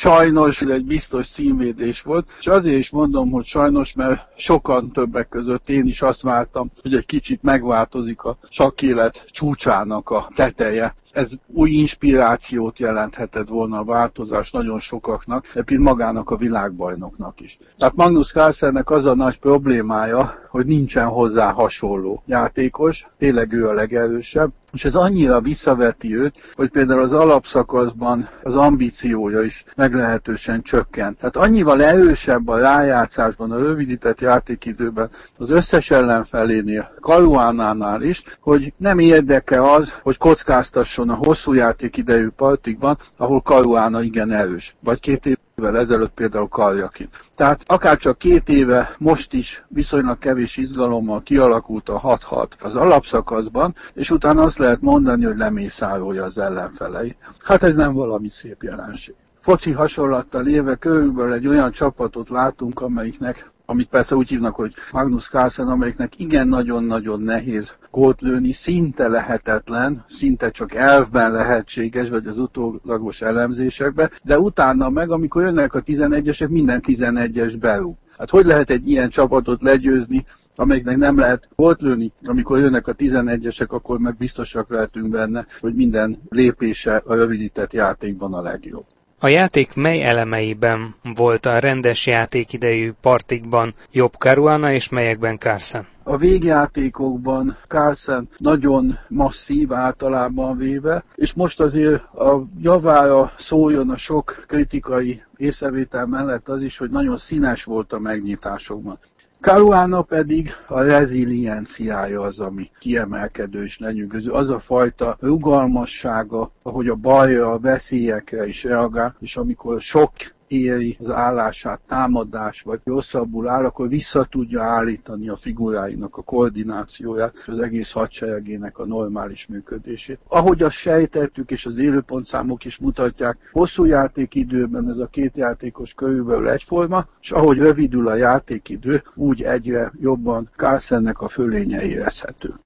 sajnos egy biztos címvédés volt, és azért is mondom, hogy sajnos, mert sokan többek között én is azt vártam, hogy egy kicsit megváltozik a sakkélet csúcsának a teteje. Ez új inspirációt jelenthetett volna a változás nagyon sokaknak, de például magának a világbajnoknak is. Tehát Magnus Carlsennek az a nagy problémája, hogy nincsen hozzá hasonló játékos, tényleg ő a legerősebb, és ez annyira visszaveti őt, hogy például az alapszakaszban az ambíciója is meglehetősen csökkent. Tehát annyival erősebb a rájátszásban, a rövidített játékidőben az összes ellenfelénél, Caruanánál is, hogy nem érdeke az, hogy kockáztasson a hosszú játékidejű partikban, ahol Caruana igen erős. Vagy 2 évvel ezelőtt például Karjakin. Tehát akárcsak 2 éve most is viszonylag kevés izgalommal kialakult a 6-6 az alapszakaszban, és utána azt lehet mondani, hogy lemészárolja az ellenfeleit. Hát ez nem valami szép jelenség. Foci hasonlattal élve körülbelül egy olyan csapatot látunk, amit persze úgy hívnak, hogy Magnus Carlsen, amelyiknek igen nagyon-nagyon nehéz gólt lőni, szinte lehetetlen, szinte csak elfben lehetséges, vagy az utólagos elemzésekben, de utána meg, amikor jönnek a 11-esek, minden 11-es berúg. Hát hogy lehet egy ilyen csapatot legyőzni, amelyiknek nem lehet gólt lőni, amikor jönnek a 11-esek, akkor meg biztosak lehetünk benne, hogy minden lépése a rövidített játékban a legjobb. A játék mely elemeiben volt a rendes játékidejű partikban jobb Caruana, és melyekben Carlsen? A végjátékokban Carlsen nagyon masszív általában véve, és most azért a javára szóljon a sok kritikai észrevétel mellett az is, hogy nagyon színes volt a megnyitásokban. Caruana pedig a rezilienciája az, ami kiemelkedő és lenyűgöző. Az a fajta rugalmassága, ahogy a bajra, a veszélyekre is reagál, és amikor sok éri az állását, támadás vagy rosszabbul áll, akkor vissza tudja állítani a figuráinak a koordinációját, és az egész hadseregének a normális működését. Ahogy azt sejtettük, és az élőpontszámok is mutatják, hosszú játékidőben ez a 2 játékos körülbelül egyforma, és ahogy rövidül a játékidő, úgy egyre jobban Carlsennek a fölénye érezhető.